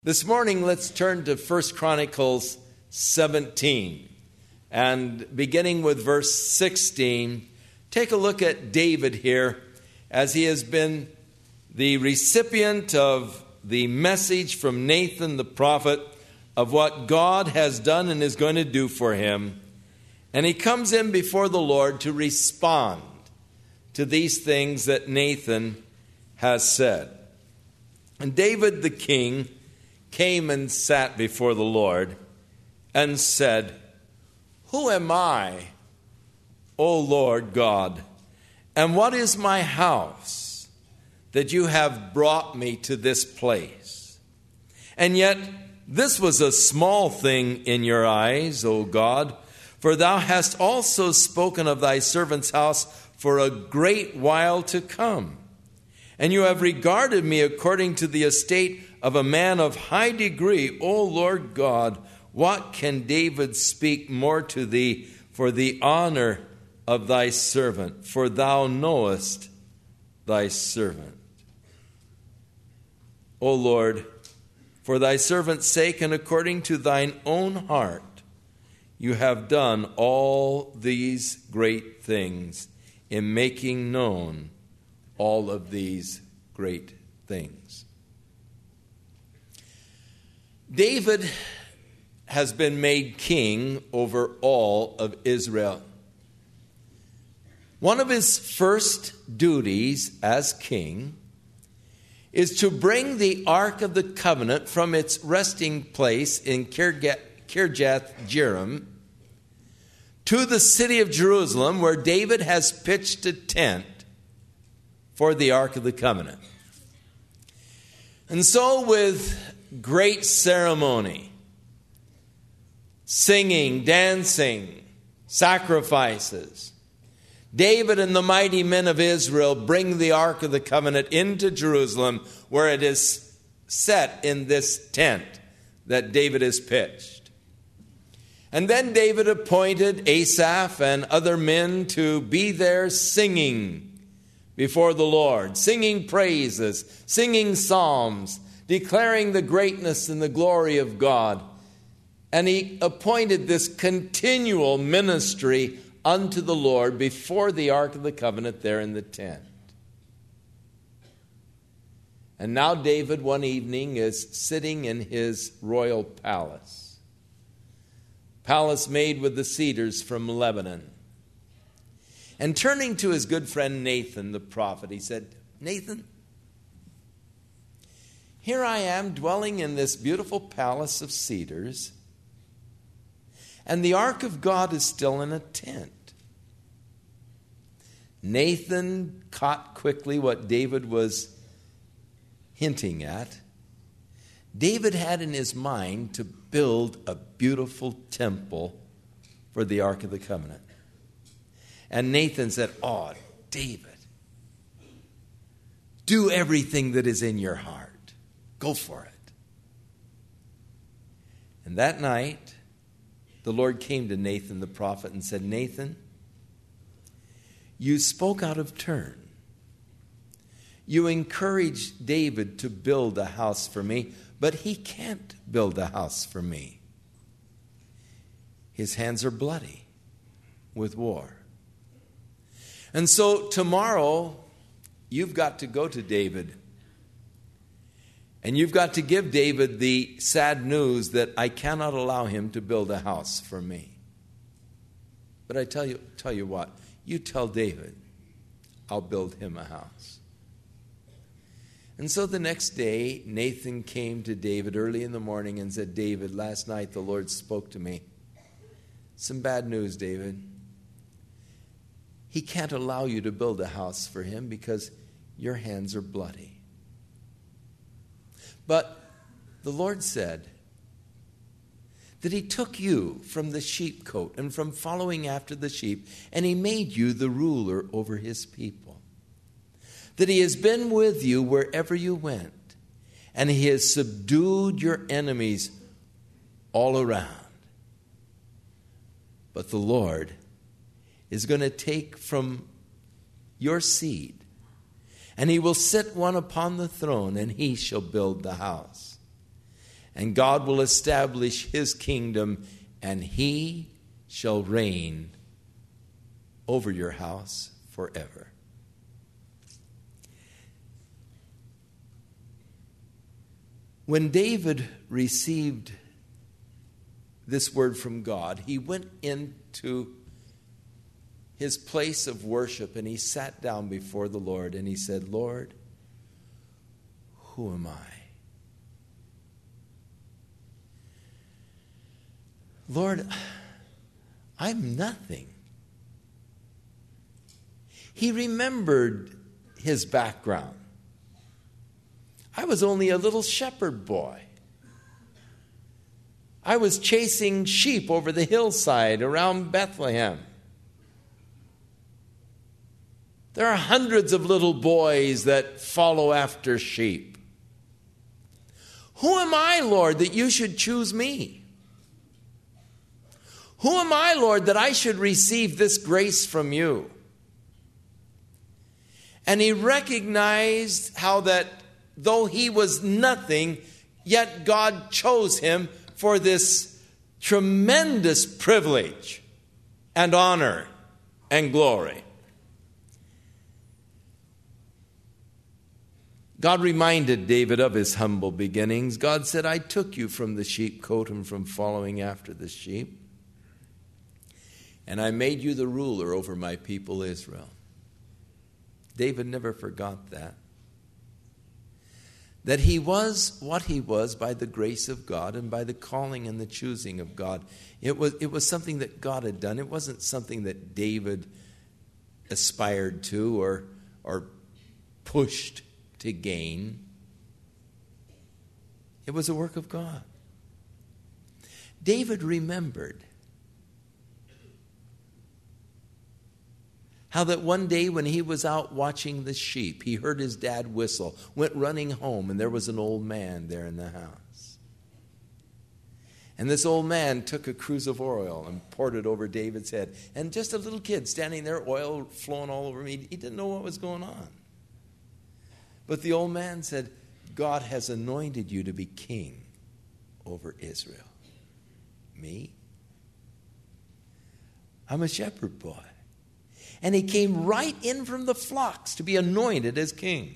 This morning, let's turn to 1 Chronicles 17. And beginning with verse 16, take a look at David here as he has been the recipient of the message from Nathan the prophet of what God has done and is going to do for him. And he comes in before the Lord to respond to these things that Nathan has said. And David the king came and sat before the Lord and said, "Who am I, O Lord God, and what is my house that you have brought me to this place? And yet this was a small thing in your eyes, O God, for thou hast also spoken of thy servant's house for a great while to come. And you have regarded me according to the estate of a man of high degree. O Lord God, what can David speak more to thee for the honor of thy servant? For thou knowest thy servant. O Lord, for thy servant's sake and according to thine own heart, you have done all these great things in making known all of these great things." David has been made king over all of Israel. One of his first duties as king is to bring the Ark of the Covenant from its resting place in Kirjath-jearim to the city of Jerusalem, where David has pitched a tent for the Ark of the Covenant. And so with great ceremony, singing, dancing, sacrifices, David and the mighty men of Israel bring the Ark of the Covenant into Jerusalem, where it is set in this tent that David has pitched. And then David appointed Asaph and other men to be there singing before the Lord, singing praises, singing psalms, declaring the greatness and the glory of God. And he appointed this continual ministry unto the Lord before the Ark of the Covenant there in the tent. And now David one evening is sitting in his royal palace made with the cedars from Lebanon. And turning to his good friend Nathan the prophet, he said, "Nathan, here I am dwelling in this beautiful palace of cedars, and the ark of God is still in a tent." Nathan caught quickly what David was hinting at. David had in his mind to build a beautiful temple for the Ark of the Covenant. And Nathan said, "Oh, David, do everything that is in your heart. Go for it." And that night, the Lord came to Nathan the prophet and said, "Nathan, you spoke out of turn. You encouraged David to build a house for me, but he can't build a house for me. His hands are bloody with war. And so tomorrow, you've got to go to David. And you've got to give David the sad news that I cannot allow him to build a house for me. But I tell you what, you tell David, I'll build him a house." And so the next day, Nathan came to David early in the morning and said, "David, last night the Lord spoke to me. Some bad news, David. He can't allow you to build a house for him because your hands are bloody. But the Lord said that he took you from the sheepcote and from following after the sheep, and he made you the ruler over his people. That he has been with you wherever you went, and he has subdued your enemies all around. But the Lord is going to take from your seed, and he will set one upon the throne, and he shall build the house. and God will establish his kingdom, and he shall reign over your house forever. When David received this word from God, he went into his place of worship and he sat down before the Lord and he said, Lord, who am I? Lord, I'm nothing. He remembered his background. I was only a little shepherd boy. I was chasing sheep over the hillside around Bethlehem. There are hundreds of little boys that follow after sheep. Who am I, Lord, that you should choose me? Who am I, Lord, that I should receive this grace from you? And he recognized how that though he was nothing, yet God chose him for this tremendous privilege and honor and glory. God reminded David of his humble beginnings. God said, I took you from the sheepcote and from following after the sheep, and I made you the ruler over my people Israel. David never forgot that. That he was what he was by the grace of God and by the calling and the choosing of God. It was something that God had done. It wasn't something that David aspired to or pushed to gain. It was a work of God. David remembered how that one day when he was out watching the sheep, he heard his dad whistle, went running home, and there was an old man there in the house. And this old man took a cruse of oil and poured it over David's head. And just a little kid standing there, oil flowing all over me, he didn't know what was going on. But the old man said, God has anointed you to be king over Israel. Me? I'm a shepherd boy. And he came right in from the flocks to be anointed as king.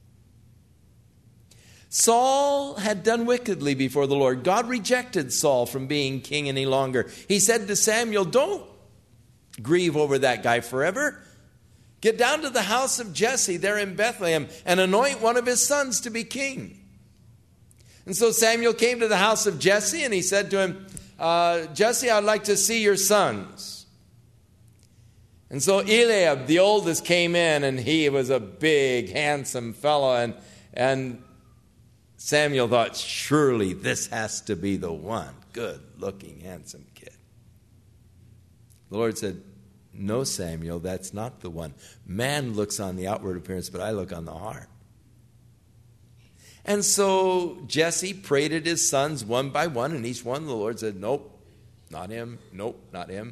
Saul had done wickedly before the Lord. God rejected Saul from being king any longer. He said to Samuel, don't grieve over that guy forever. Get down to the house of Jesse there in Bethlehem and anoint one of his sons to be king. And so Samuel came to the house of Jesse and he said to him, Jesse, I'd like to see your sons. And so Eliab, the oldest, came in, and he was a big, handsome fellow. And Samuel thought, surely this has to be the one. Good-looking, handsome kid. The Lord said, no, Samuel, that's not the one. Man looks on the outward appearance, but I look on the heart. And so Jesse paraded his sons one by one, and each one the Lord said, nope, not him, nope, not him.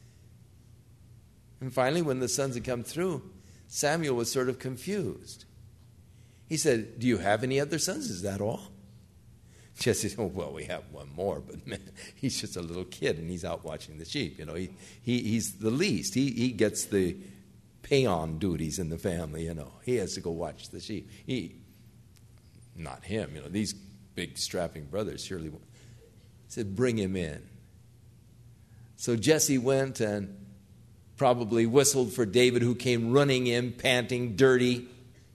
And finally, when the sons had come through, Samuel was sort of confused. He said, do you have any other sons? Is that all? Jesse said, well, we have one more, but man, he's just a little kid and he's out watching the sheep. You know, he's the least. He gets the pay-on duties in the family, you know. He has to go watch the sheep. Not him, you know, these big strapping brothers surely. He said, bring him in. So Jesse went and probably whistled for David, who came running in, panting, dirty,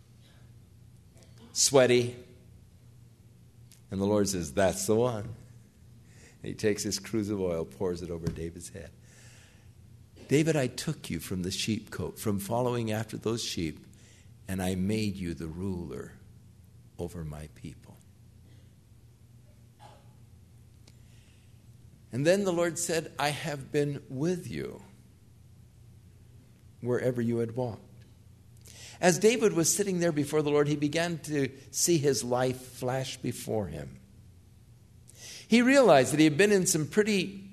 sweaty. And the Lord says, that's the one. And he takes his cruse of oil, pours it over David's head. David, I took you from the sheepcote, from following after those sheep, and I made you the ruler over my people. And then the Lord said, I have been with you wherever you had walked. As David was sitting there before the Lord, he began to see his life flash before him. He realized that he had been in some pretty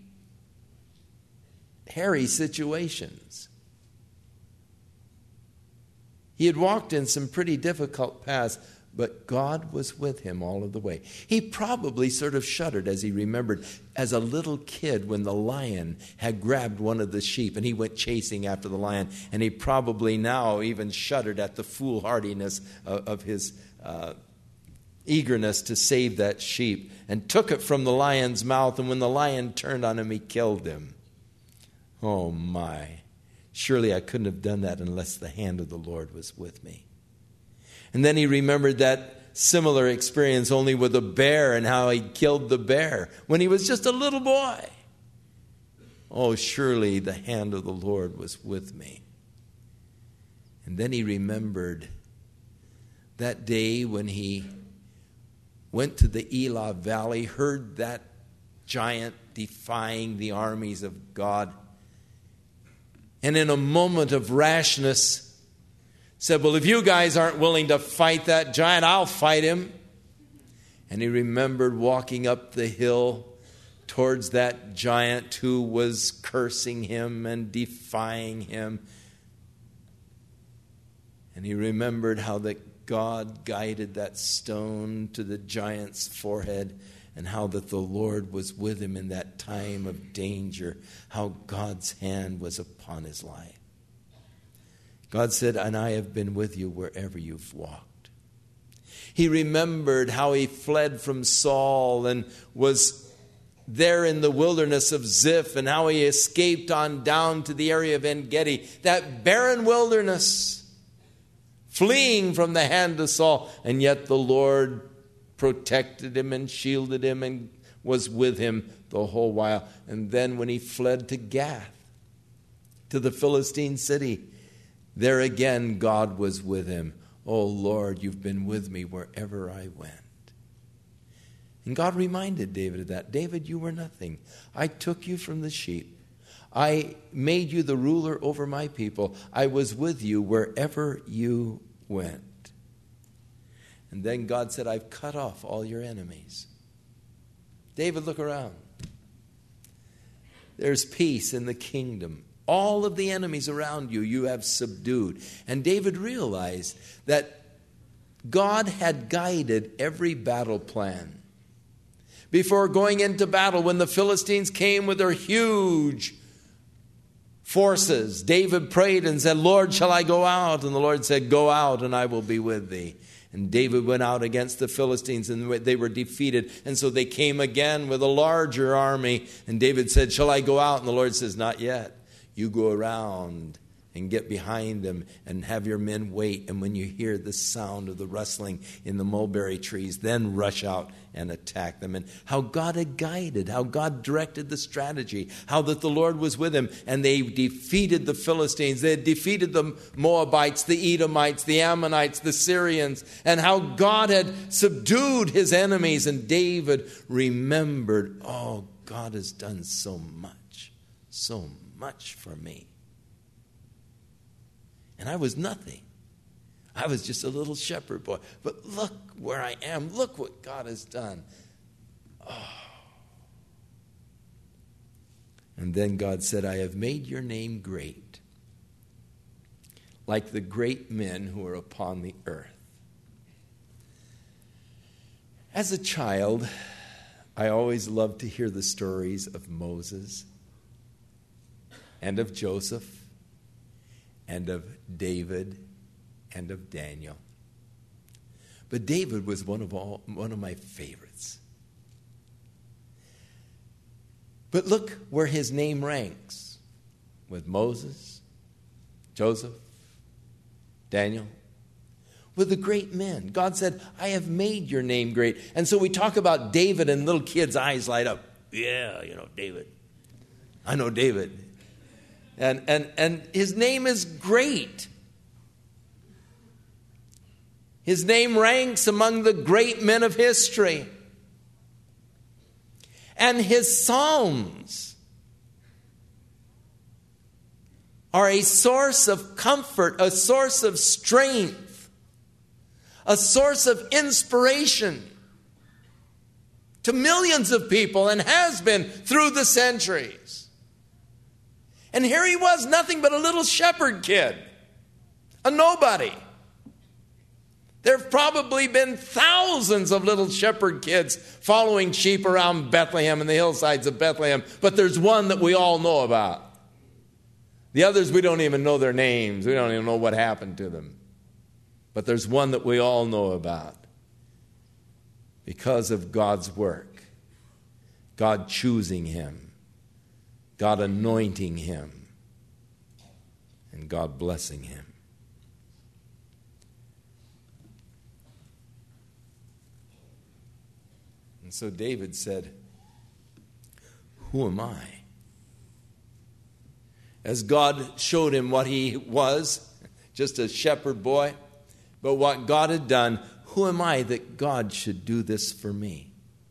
hairy situations. He had walked in some pretty difficult paths, But God was with him all of the way. He probably sort of shuddered as he remembered as a little kid when the lion had grabbed one of the sheep and he went chasing after the lion. And he probably now even shuddered at the foolhardiness of his eagerness to save that sheep, and took it from the lion's mouth. And when the lion turned on him, he killed him. Oh my. Surely I couldn't have done that unless the hand of the Lord was with me. And then he remembered that similar experience only with a bear and how he killed the bear when he was just a little boy. Oh, surely the hand of the Lord was with me. And then he remembered that day when he went to the Elah Valley, heard that giant defying the armies of God, and in a moment of rashness said, well, if you guys aren't willing to fight that giant, I'll fight him. And he remembered walking up the hill towards that giant who was cursing him and defying him. And he remembered how that God guided that stone to the giant's forehead, and how that the Lord was with him in that time of danger, how God's hand was upon his life. God said, and I have been with you wherever you've walked. He remembered how he fled from Saul and was there in the wilderness of Ziph, and how he escaped on down to the area of En-Gedi, that barren wilderness, fleeing from the hand of Saul. And yet the Lord protected him and shielded him and was with him the whole while. And then when he fled to Gath, to the Philistine city, there again God was with him. Oh Lord, you've been with me wherever I went. And God reminded David of that. David, you were nothing. I took you from the sheep. I made you the ruler over my people. I was with you wherever you went. And then God said, I've cut off all your enemies. David, look around. There's peace in the kingdom. All of the enemies around you, you have subdued. And David realized that God had guided every battle plan. Before going into battle, when the Philistines came with their huge forces, David prayed and said, Lord, shall I go out? And the Lord said, go out and I will be with thee. And David went out against the Philistines and they were defeated. And so they came again with a larger army. And David said, shall I go out? And the Lord says, not yet. You go around and get behind them and have your men wait. And when you hear the sound of the rustling in the mulberry trees, then rush out and attack them. And how God had guided, how God directed the strategy, how that the Lord was with him. And they defeated the Philistines. They had defeated the Moabites, the Edomites, the Ammonites, the Syrians. And how God had subdued his enemies. And David remembered, oh, God has done so much for me. And I was nothing. I was just a little shepherd boy. But look where I am. Look what God has done. Oh. And then God said, I have made your name great, like the great men who are upon the earth. As a child, I always loved to hear the stories of Moses and of Joseph and of David and of Daniel. But David was one of my favorites. But look where his name ranks with Moses, Joseph, Daniel, with the great men. God said, I have made your name great. And so we talk about David and little kids' eyes light up. Yeah, David. I know David. And his name is great. His name ranks among the great men of history. And his psalms are a source of comfort, a source of strength, a source of inspiration to millions of people, and has been through the centuries. And here he was, nothing but a little shepherd kid, a nobody. There have probably been thousands of little shepherd kids following sheep around Bethlehem and the hillsides of Bethlehem, but there's one that we all know about. The others, we don't even know their names. We don't even know what happened to them. But there's one that we all know about because of God's work, God choosing him, God anointing him, and God blessing him. And so David said, "Who am I?" As God showed him what he was, just a shepherd boy, but what God had done, who am I that God should do this for me?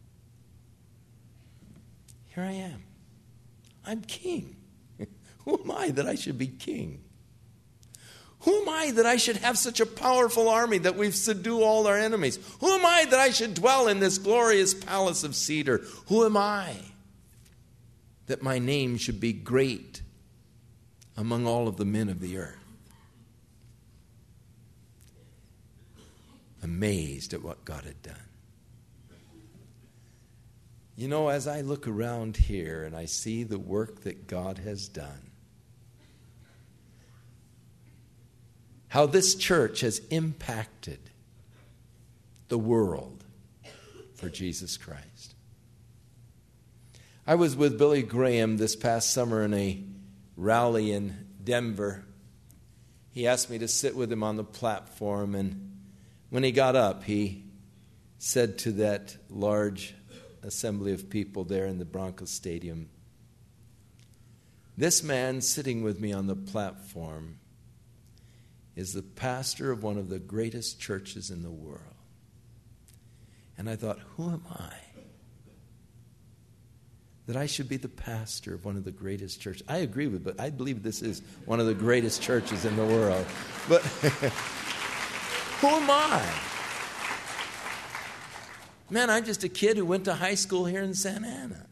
Here I am. I'm king. Who am I that I should be king? Who am I that I should have such a powerful army that we subdue all our enemies? Who am I that I should dwell in this glorious palace of cedar? Who am I that my name should be great among all of the men of the earth? Amazed at what God had done. You know, as I look around here and I see the work that God has done, how this church has impacted the world for Jesus Christ. I was with Billy Graham this past summer in a rally in Denver. He asked me to sit with him on the platform, and when he got up, he said to that large assembly of people there in the Broncos Stadium, "This man sitting with me on the platform is the pastor of one of the greatest churches in the world." And I thought, who am I that I should be the pastor of one of the greatest churches? I agree with it, but I believe this is one of the greatest churches in the world. But who am I? Man, I'm just a kid who went to high school here in Santa Ana.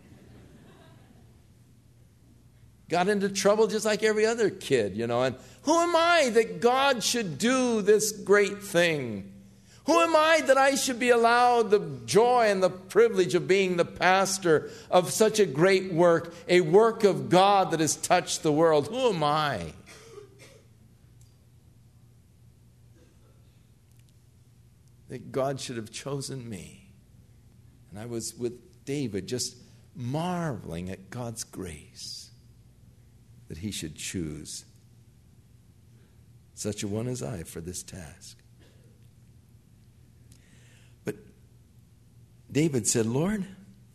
Got into trouble just like every other kid, you know. And who am I that God should do this great thing? Who am I that I should be allowed the joy and the privilege of being the pastor of such a great work, a work of God that has touched the world? Who am I? That God should have chosen me. And I was with David just marveling at God's grace that he should choose such a one as I for this task. But David said, "Lord,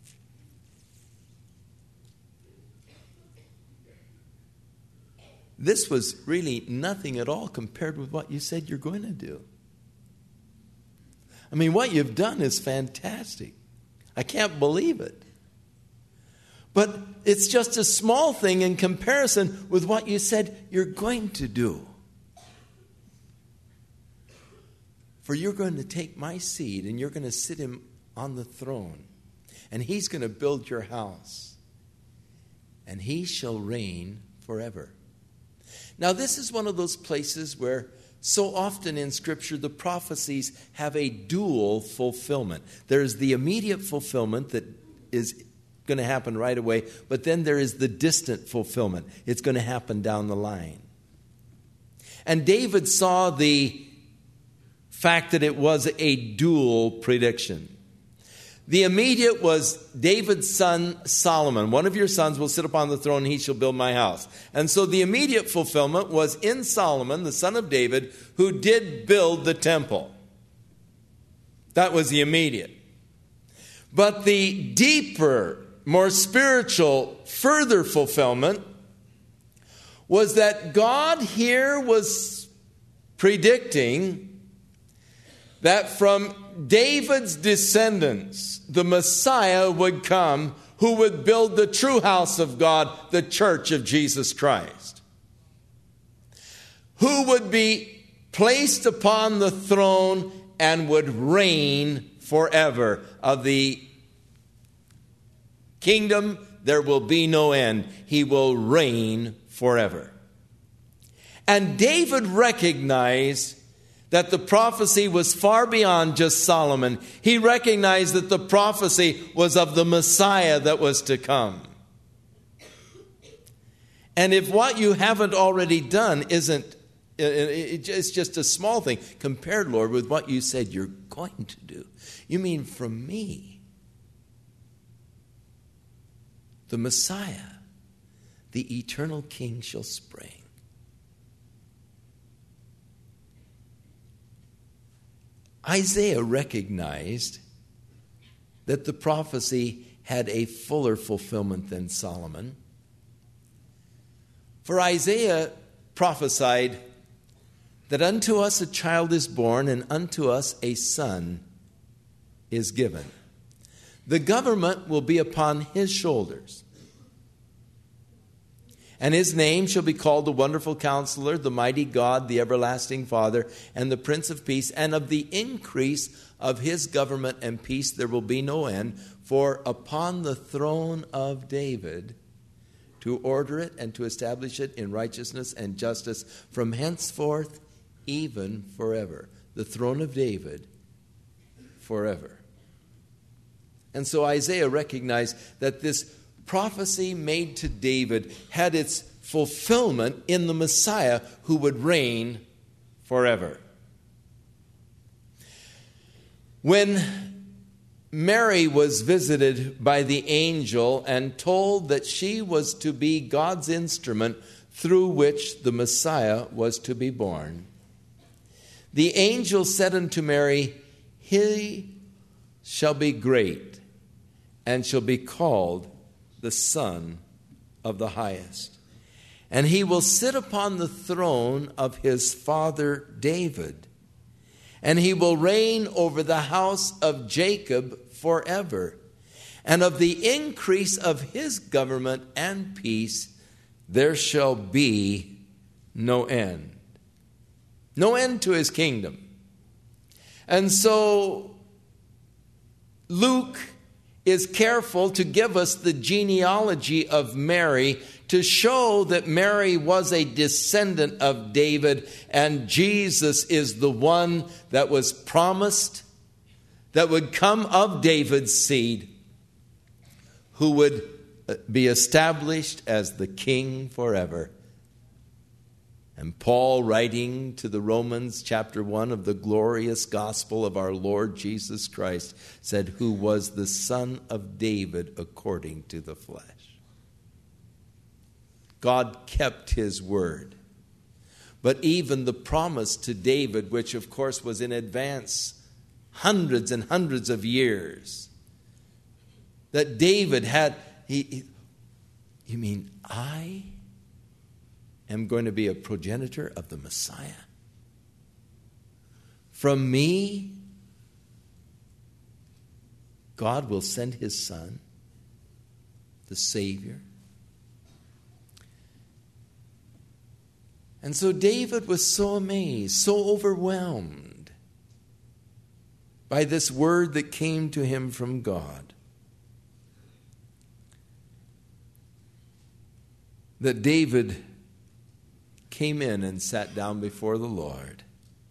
this was really nothing at all compared with what you said you're going to do. I mean, what you've done is fantastic. I can't believe it. But it's just a small thing in comparison with what you said you're going to do. For you're going to take my seed and you're going to sit him on the throne. And he's going to build your house. And he shall reign forever." Now, this is one of those places where so often in Scripture the prophecies have a dual fulfillment. There's the immediate fulfillment that is going to happen right away, but then there is the distant fulfillment. It's going to happen down the line. And David saw the fact that it was a dual prediction. The immediate was David's son Solomon. "One of your sons will sit upon the throne, and he shall build my house." And so the immediate fulfillment was in Solomon, the son of David, who did build the temple. That was the immediate. But the deeper, more spiritual, further fulfillment was that God here was predicting that from David's descendants, the Messiah would come who would build the true house of God, the church of Jesus Christ. Who would be placed upon the throne and would reign forever. Of the kingdom, there will be no end. He will reign forever. And David recognized that the prophecy was far beyond just Solomon. He recognized that the prophecy was of the Messiah that was to come. And if what you haven't already done isn't, it's just a small thing compared, Lord, with what you said you're going to do. You mean from me, the Messiah, the eternal King shall spring. Isaiah recognized that the prophecy had a fuller fulfillment than Solomon. For Isaiah prophesied that unto us a child is born, and unto us a son is given. The government will be upon his shoulders. And his name shall be called the Wonderful Counselor, the Mighty God, the Everlasting Father, and the Prince of Peace. And of the increase of his government and peace there will be no end. For upon the throne of David, to order it and to establish it in righteousness and justice from henceforth, even forever. The throne of David, forever. And so Isaiah recognized that this prophecy made to David had its fulfillment in the Messiah who would reign forever. When Mary was visited by the angel and told that she was to be God's instrument through which the Messiah was to be born, the angel said unto Mary, He shall be great and shall be called the Son of the Highest. And he will sit upon the throne of his father David, and he will reign over the house of Jacob forever. And of the increase of his government and peace there shall be no end. No end to his kingdom. And so Luke is careful to give us the genealogy of Mary to show that Mary was a descendant of David, and Jesus is the one that was promised that would come of David's seed, who would be established as the king forever. And Paul, writing to the Romans, chapter 1 of the glorious gospel of our Lord Jesus Christ, said, who was the son of David according to the flesh. God kept his word. But even the promise to David, which of course was in advance, hundreds and hundreds of years, that David had, you mean I am going to be a progenitor of the Messiah? From me, God will send his Son, the Savior. And so David was so amazed, so overwhelmed by this word that came to him from God, that David came in and sat down before the Lord.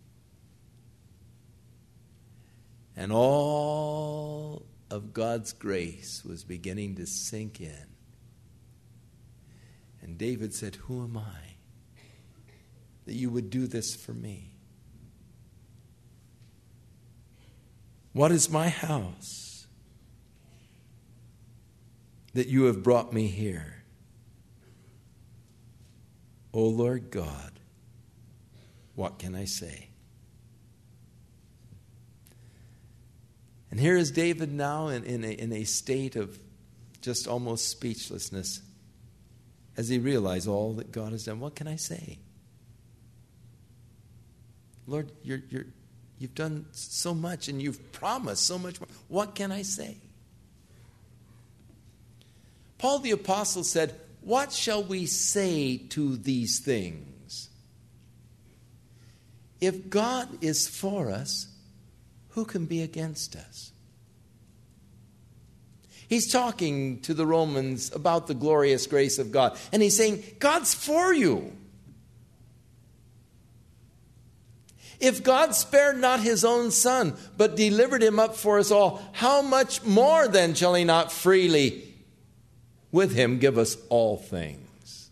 And all of God's grace was beginning to sink in. And David said, who am I that you would do this for me? What is my house that you have brought me here? O Lord God, what can I say? And here is David now in a state of just almost speechlessness as he realized all that God has done. What can I say? Lord, you've done so much and you've promised so much more. What can I say? Paul the Apostle said, what shall we say to these things? If God is for us, who can be against us? He's talking to the Romans about the glorious grace of God. And he's saying, God's for you. If God spared not his own Son, but delivered him up for us all, how much more then shall he not freely with him give us all things?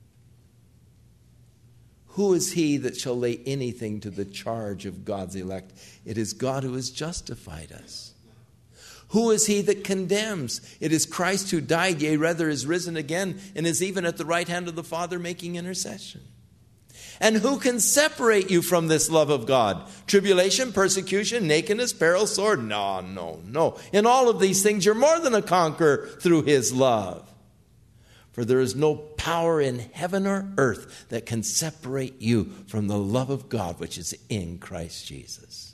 Who is he that shall lay anything to the charge of God's elect? It is God who has justified us. Who is he that condemns? It is Christ who died, yea, rather is risen again, and is even at the right hand of the Father making intercession. And who can separate you from this love of God? Tribulation, persecution, nakedness, peril, sword? No. In all of these things, you're more than a conqueror through his love. For there is no power in heaven or earth that can separate you from the love of God which is in Christ Jesus.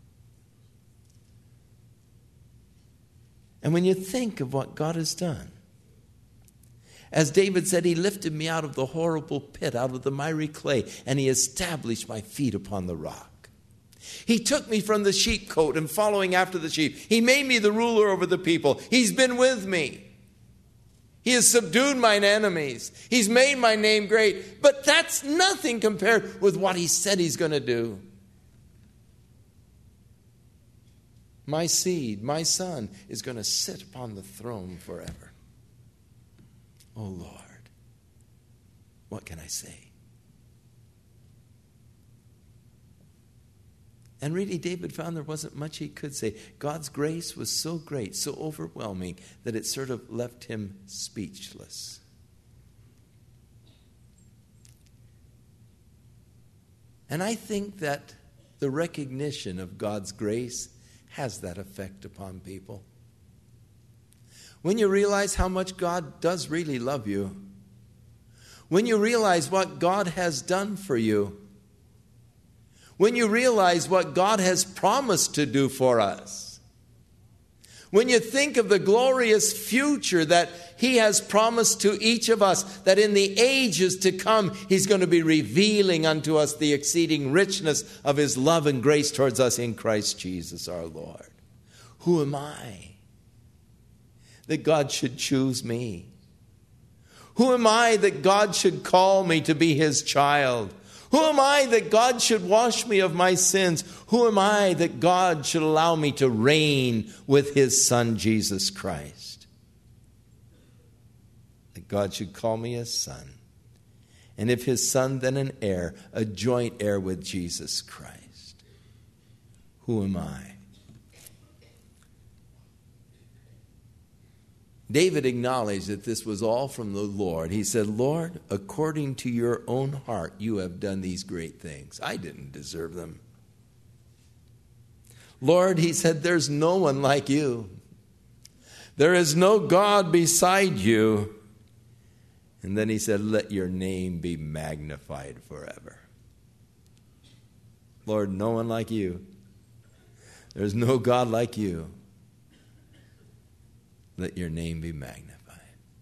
And when you think of what God has done, as David said, he lifted me out of the horrible pit, out of the miry clay, and he established my feet upon the rock. He took me from the sheepcote and following after the sheep. He made me the ruler over the people. He's been with me. He has subdued mine enemies. He's made my name great. But that's nothing compared with what he said he's going to do. My seed, my son, is going to sit upon the throne forever. Oh Lord, what can I say? And really, David found there wasn't much he could say. God's grace was so great, so overwhelming, that it sort of left him speechless. And I think that the recognition of God's grace has that effect upon people. When you realize how much God does really love you, when you realize what God has done for you, when you realize what God has promised to do for us, when you think of the glorious future that he has promised to each of us, that in the ages to come, he's going to be revealing unto us the exceeding richness of his love and grace towards us in Christ Jesus our Lord. Who am I that God should choose me? Who am I that God should call me to be his child? Who am I that God should wash me of my sins? Who am I that God should allow me to reign with his Son, Jesus Christ? That God should call me his son. And if his son, then an heir, a joint heir with Jesus Christ. Who am I? David acknowledged that this was all from the Lord. He said, Lord, according to your own heart, you have done these great things. I didn't deserve them. Lord, he said, there's no one like you. There is no God beside you. And then he said, let your name be magnified forever. Lord, no one like you. There's no God like you. Let your name be magnified.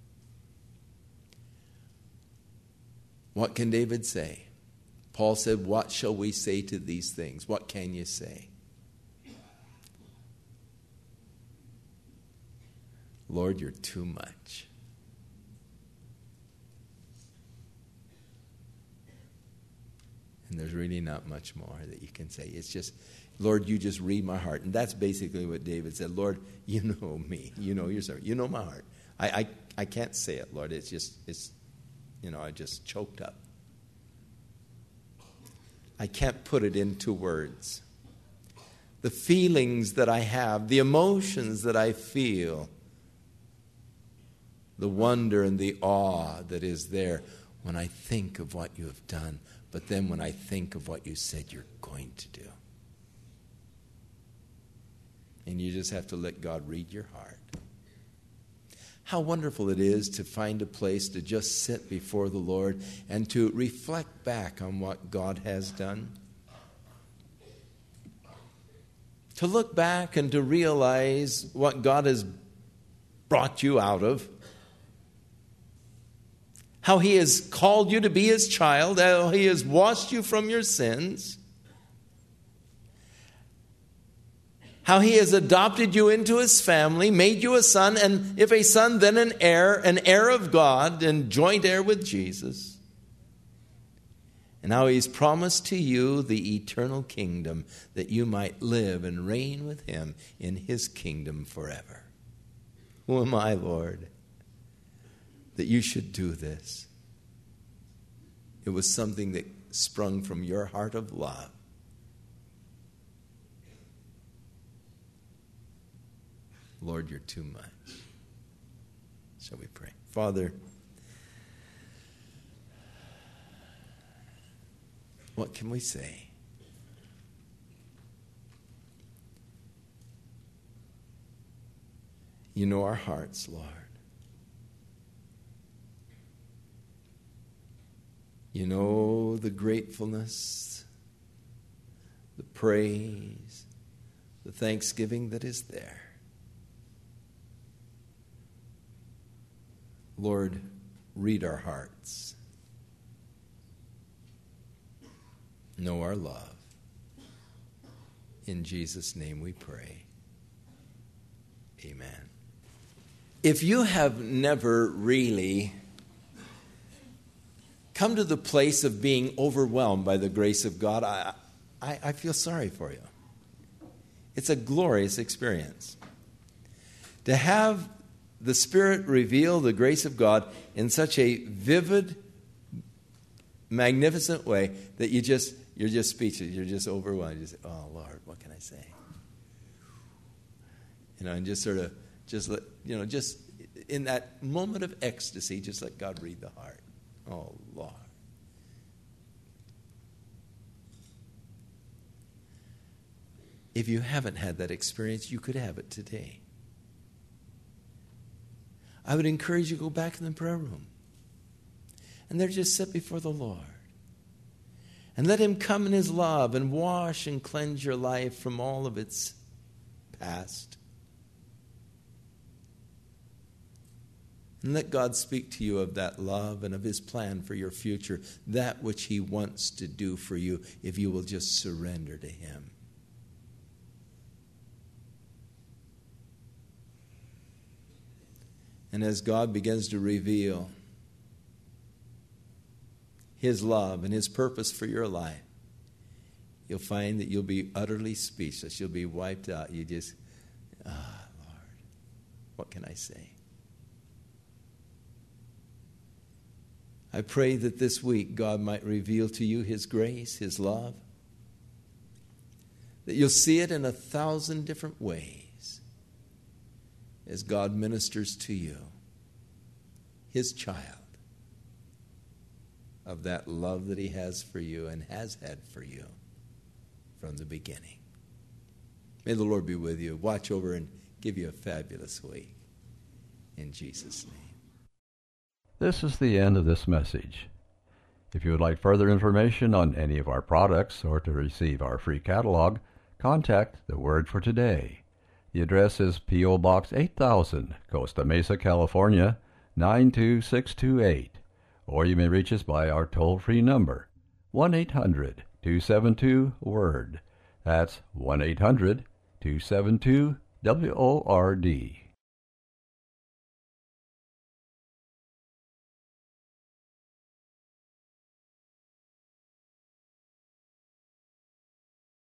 What can David say? Paul said, what shall we say to these things? What can you say? Lord, you're too much. And there's really not much more that you can say. It's just, Lord, you just read my heart. And that's basically what David said. Lord, you know me. You know your servant. You know my heart. I can't say it, Lord. It's I just choked up. I can't put it into words. The feelings that I have, the emotions that I feel, the wonder and the awe that is there when I think of what you have done, but then when I think of what you said you're going to do. And you just have to let God read your heart. How wonderful it is to find a place to just sit before the Lord and to reflect back on what God has done. To look back and to realize what God has brought you out of. How he has called you to be his child. How he has washed you from your sins. How he has adopted you into his family, made you a son, and if a son, then an heir of God, and joint heir with Jesus. and how he's promised to you the eternal kingdom, that you might live and reign with him in his kingdom forever. Who am I, Lord, that you should do this? It was something that sprung from your heart of love. Lord, you're too much. Shall we pray? Father, what can we say? You know our hearts, Lord. You know the gratefulness, the praise, the thanksgiving that is there. Lord, read our hearts. Know our love. In Jesus' name we pray. Amen. If you have never really come to the place of being overwhelmed by the grace of God, I feel sorry for you. It's a glorious experience. To have the Spirit reveal the grace of God in such a vivid, magnificent way that you're just speechless. You're just overwhelmed. You say, "Oh Lord, what can I say?" And just sort of, just in that moment of ecstasy, just let God read the heart. Oh Lord. If you haven't had that experience, you could have it today. I would encourage you to go back in the prayer room and there just sit before the Lord and let him come in his love and wash and cleanse your life from all of its past. And let God speak to you of that love and of his plan for your future, that which he wants to do for you if you will just surrender to him. And as God begins to reveal his love and his purpose for your life, you'll find that you'll be utterly speechless. You'll be wiped out. You just, Lord, what can I say? I pray that this week God might reveal to you his grace, his love, that you'll see it in 1,000 different ways as God ministers to you, his child, of that love that he has for you and has had for you from the beginning. May the Lord be with you. Watch over and give you a fabulous week. In Jesus' name. This is the end of this message. If you would like further information on any of our products or to receive our free catalog, contact The Word for Today. The address is P.O. Box 8000, Costa Mesa, California, 92628. Or you may reach us by our toll-free number, 1-800-272-WORD. That's 1-800-272-WORD.